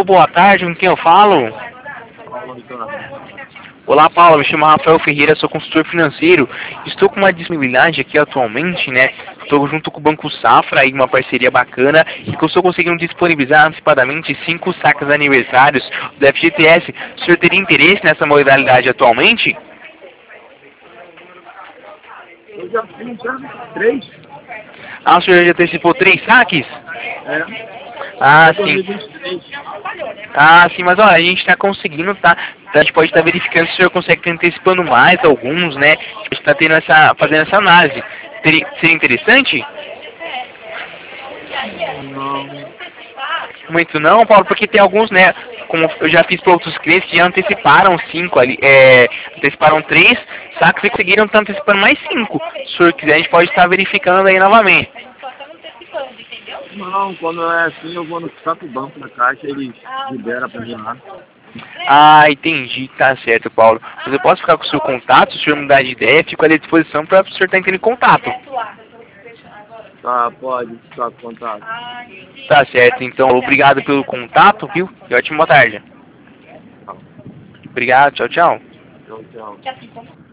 Alô, boa tarde, com quem eu falo? Olá, Paulo, me chamo Rafael Ferreira, sou consultor financeiro. Estou com uma disponibilidade aqui atualmente, né? Estou junto com o Banco Safra, aí uma parceria bacana, e que eu estou conseguindo disponibilizar antecipadamente 5 sacas aniversários do FGTS. O senhor teria interesse nessa modalidade atualmente? Eu já fiz já 3. Ah, o senhor já antecipou 3 saques? É. Ah, sim. 2023. Ah, sim, mas olha, a gente está conseguindo, tá? A gente pode estar verificando se o senhor consegue estar antecipando mais alguns, né? A gente está tendo fazendo essa análise. Seria interessante? Não. Muito não, Paulo, porque tem alguns, né? Como eu já fiz para outros clientes que já anteciparam 5 ali, anteciparam 3 sacos e conseguiram estar antecipando mais 5. Se o senhor quiser, a gente pode estar verificando aí novamente. Não, quando é assim eu vou no próprio banco na caixa, eles liberam pra mim lá. Ah, entendi, tá certo, Paulo. Mas eu posso ficar com o seu contato, se o senhor mudar de ideia, fico à disposição para o senhor estar entrando em contato. Tá, pode ficar com contato. Tá certo, então, obrigado pelo contato, viu? E ótima tarde. Tá. Obrigado, tchau, tchau. Tchau, tchau.